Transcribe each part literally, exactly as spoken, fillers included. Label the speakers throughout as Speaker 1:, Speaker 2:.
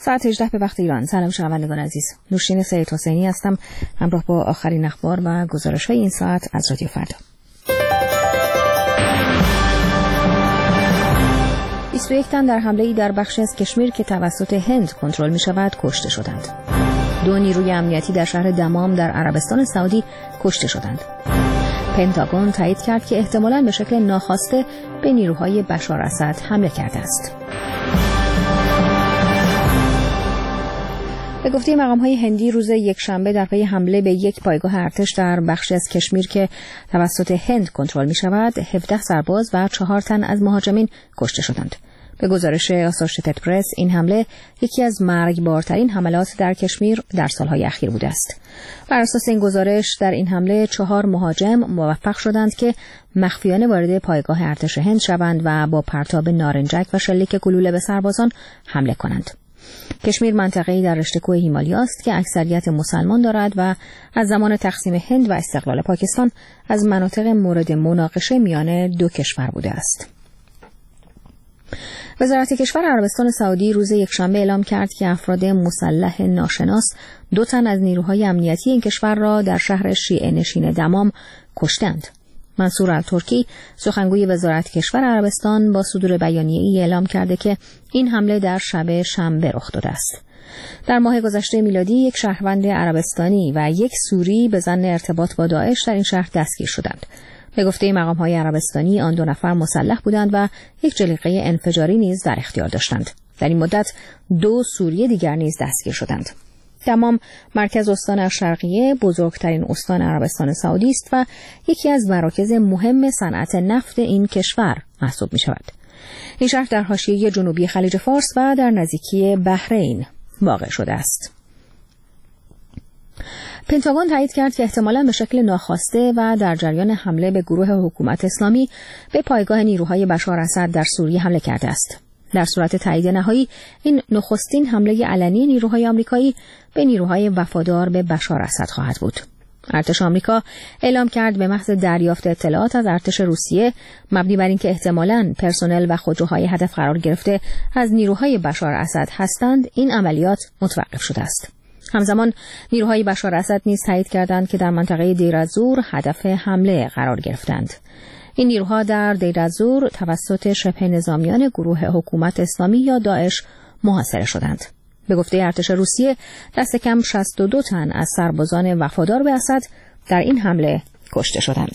Speaker 1: ساعت هجده به وقت ایران. سلام شنوندگان عزیز، نوشین سید حسینی هستم، همراه با آخرین اخبار و گزارش‌های این ساعت از رادیو فردا. بیست و یک تن در حمله‌ای در بخشی از کشمیر که توسط هند کنترل می‌شود کشته شدند. دو نیروی امنیتی در شهر دمام در عربستان سعودی کشته شدند. پنتاگون تایید کرد که احتمالاً به شکل ناخواسته به نیروهای بشار اسد حمله کرده است. به گفته مقام‌های هندی روز یکشنبه در پی حمله به یک پایگاه ارتش در بخشی از کشمیر که توسط هند کنترل می‌شود، هفده سرباز و چهار تن از مهاجمین کشته شدند. به گزارش آسوشییتد پرس، این حمله یکی از مرگبارترین حملات در کشمیر در سالهای اخیر بوده است. بر اساس این گزارش، در این حمله چهار مهاجم موفق شدند که مخفیانه وارد پایگاه ارتش هند شوند و با پرتاب نارنجک و شلیک گلوله به سربازان حمله کنند. کشمیر منطقه‌ای در رشته کوه هیمالیا است که اکثریت مسلمان دارد و از زمان تقسیم هند و استقلال پاکستان از مناطق مورد مناقشه میان دو کشور بوده است. وزارت کشور عربستان سعودی روز یکشنبه اعلام کرد که افراد مسلح ناشناس دو تن از نیروهای امنیتی این کشور را در شهر شیعه نشین دمام کشتند. منصور الترکی، سخنگوی وزارت کشور عربستان، با صدور بیانیه‌ای اعلام کرده که این حمله در شب شنبه رخ داده است. در ماه گذشته میلادی یک شهروند عربستانی و یک سوری به ظن ارتباط با داعش در این شهر دستگیر شدند. به گفته مقام‌های عربستانی، آن دو نفر مسلح بودند و یک جلیقه انفجاری نیز در اختیار داشتند. در این مدت دو سوری دیگر نیز دستگیر شدند. دمام مرکز استان الشرقیه، بزرگترین استان عربستان سعودی است و یکی از مراکز مهم صنعت نفت این کشور محسوب می شود. این شهر در حاشیه جنوبی خلیج فارس و در نزدیکی بحرین واقع شده است. پنتاگون تایید کرد که احتمالاً به شکل ناخواسته و در جریان حمله به گروه حکومت اسلامی به پایگاه نیروهای بشار اسد در سوریه حمله کرده است. در صورت تایید نهایی، این نخستین حمله علنی نیروهای آمریکایی به نیروهای وفادار به بشار اسد خواهد بود. ارتش آمریکا اعلام کرد به محض دریافت اطلاعات از ارتش روسیه مبنی بر اینکه احتمالاً پرسنل و خودروهای هدف قرار گرفته از نیروهای بشار اسد هستند، این عملیات متوقف شده است. همزمان نیروهای بشار اسد نیز تایید کردند که در منطقه دیر از-زور هدف حمله قرار گرفتند. این نیروها در دیر از-زور توسط شبه نظامیان گروه حکومت اسلامی یا داعش محاصره شدند. به گفته ارتش روسیه، دست کم شصت و دو تن از سربازان وفادار به اسد در این حمله کشته شدند.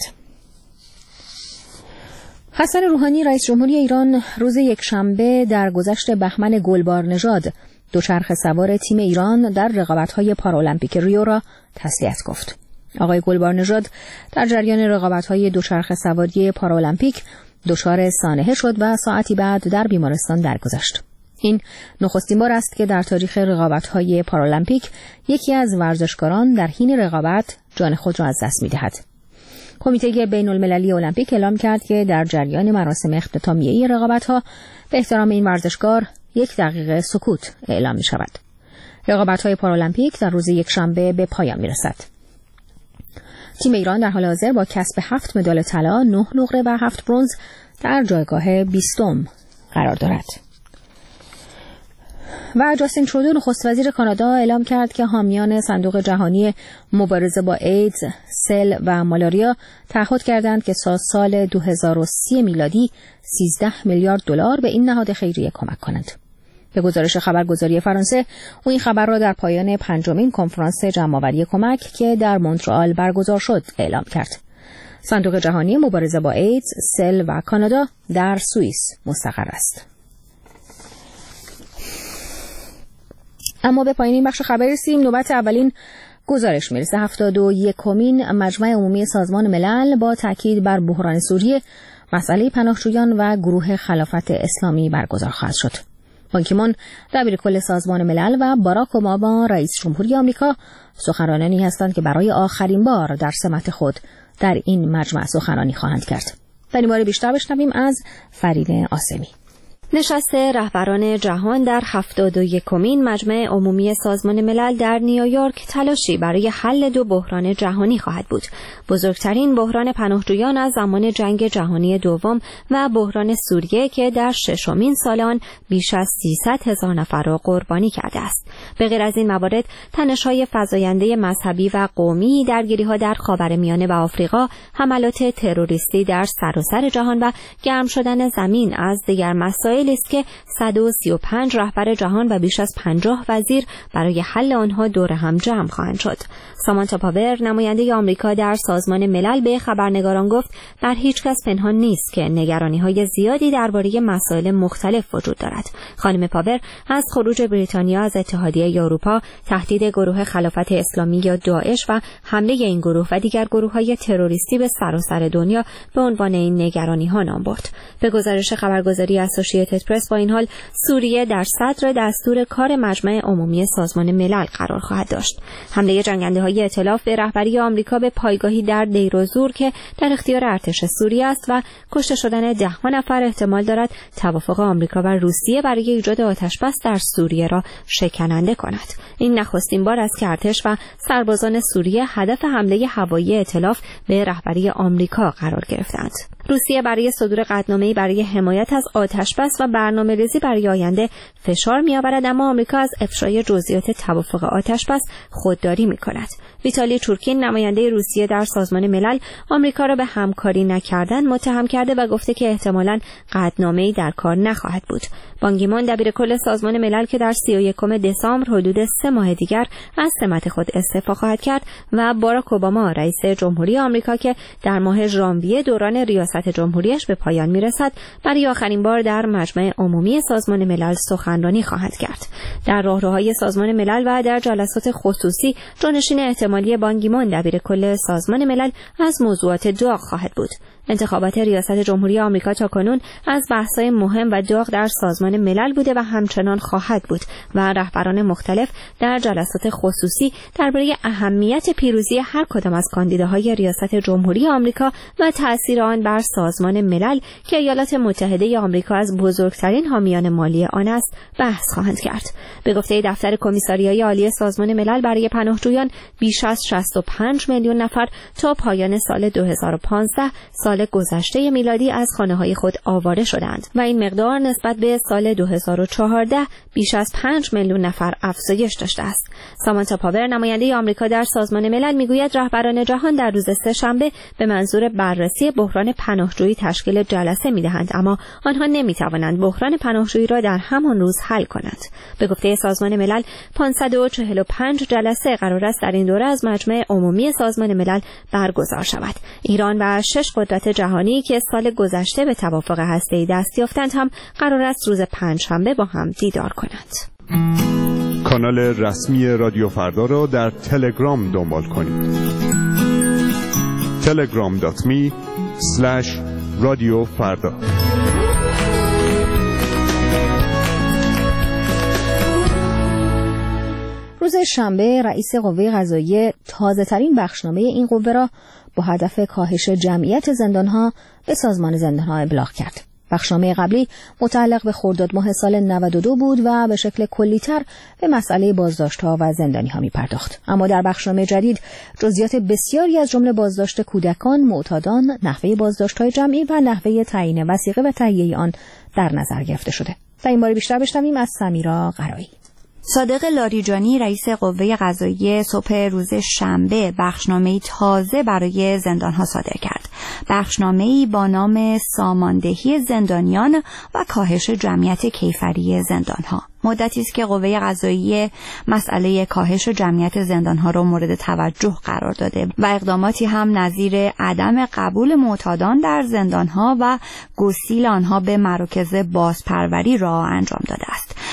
Speaker 1: حسن روحانی، رئیس جمهوری ایران، روز یکشنبه در گذشت بهمن گلبار نژاد دوچرخه سوار تیم ایران در رقابت‌های پارالمپیک ریو را تسلیت گفت. آقای گلبار نژاد در جریان رقابت‌های دوچرخه سواری پارالمپیک دچار سانحه شد و ساعتی بعد در بیمارستان درگذشت. این نخستین بار است که در تاریخ رقابت‌های پارالمپیک یکی از ورزشکاران در حین رقابت جان خود را از دست می‌دهد. کمیته بین‌المللی المپیک اعلام کرد که در جریان مراسم اختتامیه رقابت‌ها به احترام این ورزشکار یک دقیقه سکوت اعلام می‌شود. رقابت‌های پارالمپیک در روز یکشنبه به پایان می‌رسد. تیم ایران در حال حاضر با کسب هفت مدال طلا، نه نقره و هفت برنز در جایگاه بیستم قرار دارد. و جاستین ترودو، نخست وزیر کانادا، اعلام کرد که حامیان صندوق جهانی مبارزه با ایدز، سل و مالاریا تعهد کردند که تا سال دو هزار و سی میلادی سیزده میلیارد دلار به این نهاد خیریه کمک کنند. به گزارش خبرگزاری فرانسه، او این خبر را در پایان پنجمین کنفرانس جمع‌آوری کمک که در مونترآل برگزار شد اعلام کرد. صندوق جهانی مبارزه با ایدز، سل و کانادا در سوئیس مستقر است. اما به پایان این بخش خبر رسیدیم. نوبت اولین گزارش میرسه. هفتاد و یکمین مجمع عمومی سازمان ملل با تاکید بر بحران سوریه، مسئله پناهجویان و گروه خلافت اسلامی برگزار خواهد شد. بان کی مون، دبیر کل سازمان ملل، و باراک اوباما، رئیس جمهوری آمریکا، سخنرانانی هستند که برای آخرین بار در سمت خود در این مجمع سخنرانی خواهند کرد. در این باره بیشتر بشنویم از فرید آسمی.
Speaker 2: نشست رهبران جهان در هفتاد و یکمین مجمع عمومی سازمان ملل در نیویورک تلاشی برای حل دو بحران جهانی خواهد بود. بزرگترین بحران پناهجویان از زمان جنگ جهانی دوم و بحران سوریه که در ششمین سال آن بیش از سیصد هزار نفر را قربانی کرده است. به غیر از این موارد، تنش‌های فزاینده مذهبی و قومی، درگیری‌ها در خاورمیانه و آفریقا، حملات تروریستی در سراسر جهان و گرم شدن زمین از دیگر مسائلی است که صد و سی و پنج رهبر جهان و بیش از پنجاه وزیر برای حل آنها دور هم جمع خواهند شد. سامانتا پاور، نماینده آمریکا در سازمان ملل، به خبرنگاران گفت بر هیچ کس پنهان نیست که نگرانی‌های زیادی درباره مسائل مختلف وجود دارد. خانم پاور از خروج بریتانیا از اتحادیه اروپا، تهدید گروه خلافت اسلامی یا داعش و حمله این گروه و دیگر گروه‌های تروریستی به سراسر دنیا به عنوان این نگرانی‌ها نام برد. به گزارش خبرگزاری اسوسییتد پرس، با این حال سوریه در صدر دستور کار مجمع عمومی سازمان ملل قرار خواهد داشت. حمله جنگنده‌های ائتلاف به رهبری آمریکا به پایگاهی در دیر و زور که در اختیار ارتش سوریه است و کشته شدن ده نفر احتمال دارد توافق آمریکا و روسیه برای ایجاد آتش‌بس در سوریه را شکننده کند. این نخستین بار است که ارتش و سربازان سوریه هدف حمله هوایی ائتلاف به رهبری آمریکا قرار گرفتند. روسیه برای صدور قطعنامه‌ای برای حمایت از آتش‌بس و برنامه‌ریزی برای آینده فشار می‌آورد، اما آمریکا از افشای جزئیات توافق آتش‌بس خودداری می‌کند. ویتالی چورکین، نماینده روسیه در سازمان ملل، آمریکا را به همکاری نکردن متهم کرده و گفته که احتمالاً قطعنامه‌ای در کار نخواهد بود. بان کی مون، دبیرکل سازمان ملل که در سی و یکم دسامبر حدود سه ماه دیگر از سمت خود استعفا خواهد کرد، و باراک اوباما، رئیس جمهوری آمریکا که در ماه ژانویه دوران ریاست جمهوریش به پایان میرسد، برای آخرین بار در مجمع عمومی سازمان ملل سخنرانی خواهد کرد. در راهروهای سازمان ملل و در جلسات خصوصی، جانشین احتمالی بان کی مون، دبیرکل سازمان ملل، از موضوعات داغ خواهد بود. انتخابات ریاست جمهوری آمریکا تاکنون از بحث‌های مهم و داغ در سازمان ملل بوده و همچنان خواهد بود و رهبران مختلف در جلسات خصوصی درباره اهمیت پیروزی هر کدام از کاندیداهای ریاست جمهوری آمریکا و تأثیر آن بر سازمان ملل که ایالات متحده آمریکا از بزرگترین حامیان مالی آن است بحث خواهند کرد. به گفته دفتر کمیساریای عالی سازمان ملل برای پناهجویان، بیش از شصت و پنج میلیون نفر تا پایان سال دو هزار و پانزده سال گذشته میلادی از خانه‌های خود آواره شدند و این مقدار نسبت به سال دو هزار و چهارده بیش از پنج میلیون نفر افزایش داشته است. سامانتا پاور، نماینده آمریکا در سازمان ملل، میگوید رهبران جهان در روز سه‌شنبه به منظور بررسی بحران پناهجویی تشکیل جلسه می‌دهند، اما آنها نمی‌توانند بحران پناهجویی را در همان روز حل کنند. به گفته سازمان ملل، پانصد و چهل و پنج جلسه قرار است در این دوره از مجمع عمومی سازمان ملل برگزار شود. ایران و شش قدرت جهانی که سال گذشته به توافق هسته‌ای دست یافتند هم قرار است روز پنجشنبه با هم دیدار کنند.
Speaker 3: کانال رسمی رادیو فردا را در تلگرام دنبال کنید. تلگرام دات می اسلش رادیو فردا.
Speaker 1: روز شنبه رئیس قوه قضاییه تازه‌ترین بخشنامه این قوه را با هدف کاهش جمعیت زندان‌ها به سازمان زندان‌ها ابلاغ کرد. بخشنامه قبلی متعلق به خرداد ماه سال نود و دو بود و به شکل کلی‌تر به مسئله بازداشت‌ها و زندانی‌ها می‌پرداخت. اما در بخشنامه جدید جزئیات بسیاری از جمله بازداشت کودکان، معتادان، نحوه بازداشت‌های جمعی و نحوه تعیین وثیقه و تهیه آن در نظر گرفته شده. در این باره بیشتر بشنویم از سمیرا قرایی.
Speaker 4: صادق لاریجانی، رئیس قوه قضاییه، صبح روز شنبه بخشنامه‌ای تازه برای زندان‌ها صادر کرد. بخشنامه‌ای با نام ساماندهی زندانیان و کاهش جمعیت کیفری زندان‌ها. مدتی است که قوه قضاییه مسئله کاهش جمعیت زندان‌ها را مورد توجه قرار داده و اقداماتی هم نظیر عدم قبول معتادان در زندان‌ها و گسیل آنها به مراکز بازپروری را انجام داده است.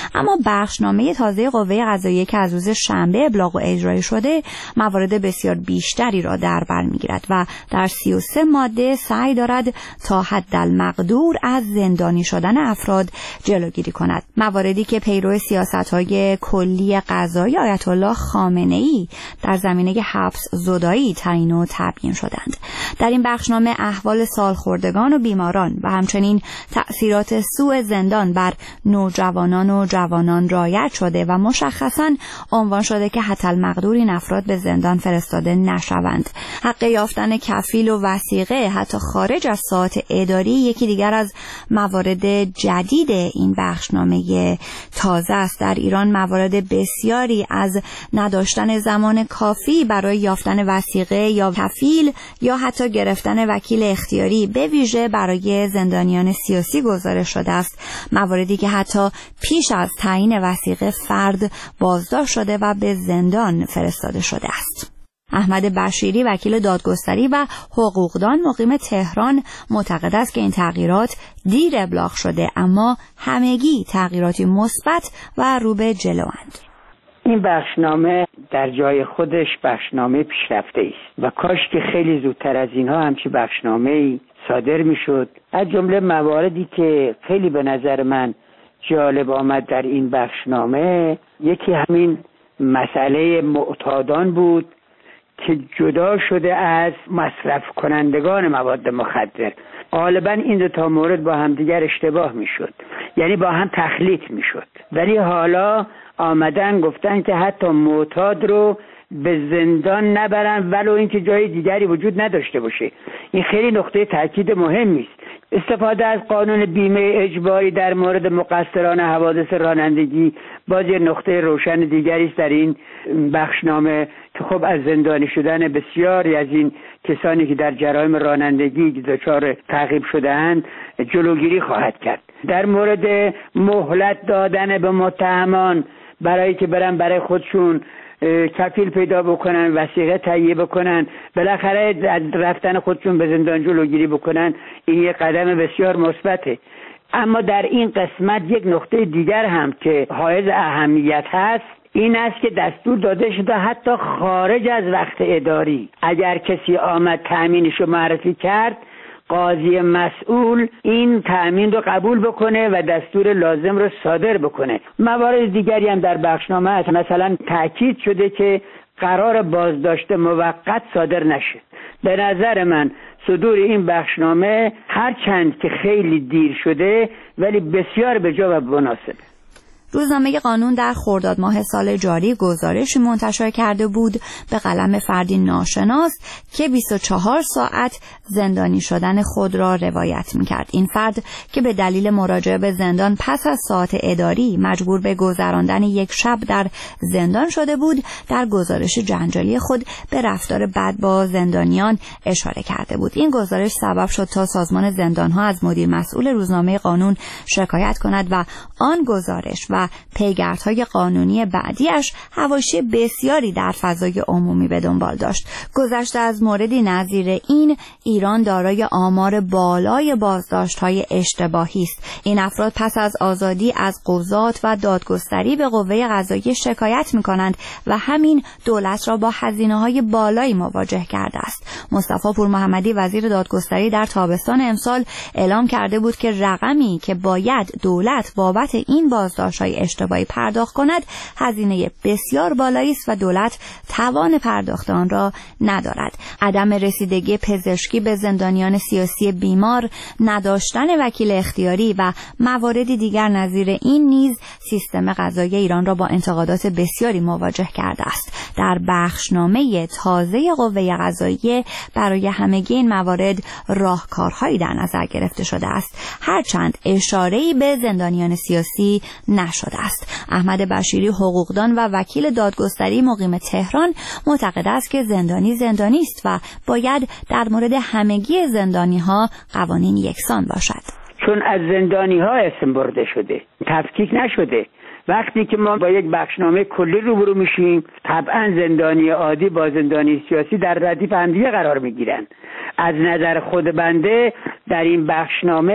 Speaker 4: اما بخشنامه تازه قوه قضاییه که از روز شنبه ابلاغ و اجرایی شده موارد بسیار بیشتری را در بر میگیرد و در سی و سه ماده سعی دارد تا حدالمقدور از زندانی شدن افراد جلوگیری کند. مواردی که پیرو سیاست‌های کلی قضایی آیت الله خامنه‌ای در زمینه حبس زدایی تعیین و تبیین شدند. در این بخشنامه احوال سالخوردگان و بیماران و همچنین تأثیرات سوء زندان بر نوجوانان و جوانان رعایت شده و مشخصاً عنوان شده که حدالمقدور این افراد به زندان فرستاده نشوند. حق یافتن کفیل و وثیقه حتی خارج از ساعات اداری یکی دیگر از موارد جدید این بخشنامه تازه است. در ایران موارد بسیاری از نداشتن زمان کافی برای یافتن وثیقه یا کفیل یا حتی گرفتن وکیل اختیاری به ویژه برای زندانیان سیاسی گزارش شده است. مواردی که حتی پیش از تعیین وثیقه فرد بازداشت شده و به زندان فرستاده شده است. احمد بشیری وکیل دادگستری و حقوقدان مقیم تهران معتقد است که این تغییرات دیر ابلاغ شده اما همگی تغییراتی مثبت و رو به جلوند.
Speaker 5: این بخشنامه در جای خودش بخشنامه پیشرفته است و کاش که خیلی زودتر از اینها همچی بخشنامه‌ای صادر میشد. از جمله مواردی که خیلی به نظر من جالب آمد در این بخشنامه یکی همین مسئله معتادان بود که جدا شده از مصرف کنندگان مواد مخدر. غالبا این دو تا مورد با همدیگر اشتباه میشد، یعنی با هم تخلیط میشد، ولی حالا آمدن گفتن که حتی معتاد رو به زندان نبرن ولو اینکه جای دیگری وجود نداشته باشه. این خیلی نقطه تاکید مهمی است. استفاده از قانون بیمه اجباری در مورد مقصران حوادث رانندگی باز یه نقطه روشن دیگری است در این بخشنامه که خب از زندانی شدن بسیاری از این کسانی که در جرایم رانندگی دچار تعقیب شده‌اند جلوگیری خواهد کرد. در مورد مهلت دادن به متهمان برای که برن برای خودشون کفیل پیدا بکنن، وثیقه تهیه بکنن، بالاخره از رفتن خودشون به زندان جلوگیری بکنن، این یک قدم بسیار مثبته. اما در این قسمت یک نقطه دیگر هم که حائز اهمیت هست این است که دستور داده شده حتی خارج از وقت اداری اگر کسی آمد تأمینش رو معرفی کرد، قاضی مسئول این تأمین رو قبول بکنه و دستور لازم رو صادر بکنه. موارد دیگری هم در بخشنامه هست. مثلا تأکید شده که قرار بازداشت موقت صادر نشه. به نظر من صدور این بخشنامه هرچند که خیلی دیر شده ولی بسیار به جا و مناسب.
Speaker 4: روزنامه قانون در خرداد ماه سال جاری گزارشی منتشر کرده بود به قلم فردی ناشناس که بیست و چهار ساعت زندانی شدن خود را روایت می‌کرد. این فرد که به دلیل مراجعه به زندان پس از ساعت اداری مجبور به گذراندن یک شب در زندان شده بود، در گزارش جنجالی خود به رفتار بد با زندانیان اشاره کرده بود. این گزارش سبب شد تا سازمان زندان‌ها از مدیر مسئول روزنامه قانون شکایت کند و آن گزارش و پیگردهای قانونی بعدیش حواشی بسیاری در فضای عمومی به دنبال داشت. گذشته از موردی نظیر این، ایران دارای آمار بالای بازداشت‌های اشتباهی است. این افراد پس از آزادی از قضات و دادگستری به قوه قضاییه شکایت می‌کنند و همین دولت را با هزینه‌های بالایی مواجه کرده است. مصطفی پور محمدی وزیر دادگستری در تابستان امسال اعلام کرده بود که رقمی که باید دولت بابت این بازداشت‌های اشتباهی پرداخت کند هزینه بسیار بالایی است و دولت توان پرداخت آن را ندارد. عدم رسیدگی پزشکی به زندانیان سیاسی بیمار، نداشتن وکیل اختیاری و مواردی دیگر نظیر این نیز سیستم قضایی ایران را با انتقادات بسیاری مواجه کرده است. در بخشنامه تازه قوه قضاییه برای همگی این موارد راهکارهایی در نظر گرفته شده است، هرچند اشاره‌ای به زندانیان سیاسی نشده است. احمد بشیری حقوقدان و وکیل دادگستری مقیم تهران معتقد است که زندانی زندانی است و باید در مورد همگی زندانی‌ها قوانین یکسان باشد.
Speaker 5: چون از زندانی‌ها اسم برده شده، تفکیک نشده. وقتی که ما با یک بخشنامه کلی روبرو میشیم، طبعا زندانی عادی با زندانی سیاسی در ردیف همدیگه قرار میگیرن. از نظر خود بنده در این بخشنامه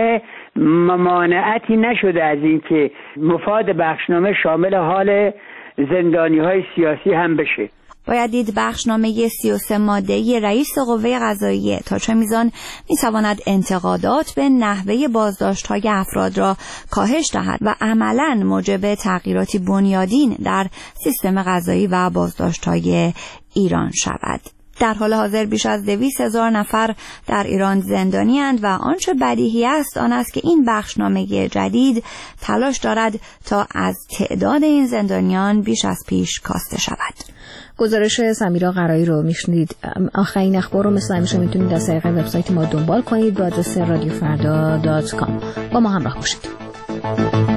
Speaker 5: ممانعتی نشده از این که مفاد بخشنامه شامل حال زندانی های سیاسی هم بشه.
Speaker 4: باید دید بخشنامه سی و سه ماده‌ای رئیس قوه قضاییه تا چه میزان میتواند انتقادات به نحوه بازداشت‌های افراد را کاهش دهد و عملاً موجب تغییراتی بنیادین در سیستم قضایی و بازداشت‌های ایران شود. در حال حاضر بیش از دویست هزار نفر در ایران زندانی اند و آنچه بدیهی است آن است که این بخشنامه جدید تلاش دارد تا از تعداد این زندانیان بیش از پیش کاسته شود.
Speaker 1: گزارش سمیرا قرایی رو میشنید. آخرین اخبار رو مثل همیشه میتونید از طریق وبسایت ما دنبال کنید با آدرس رادیو فردا دات کام. با ما همراه باشید.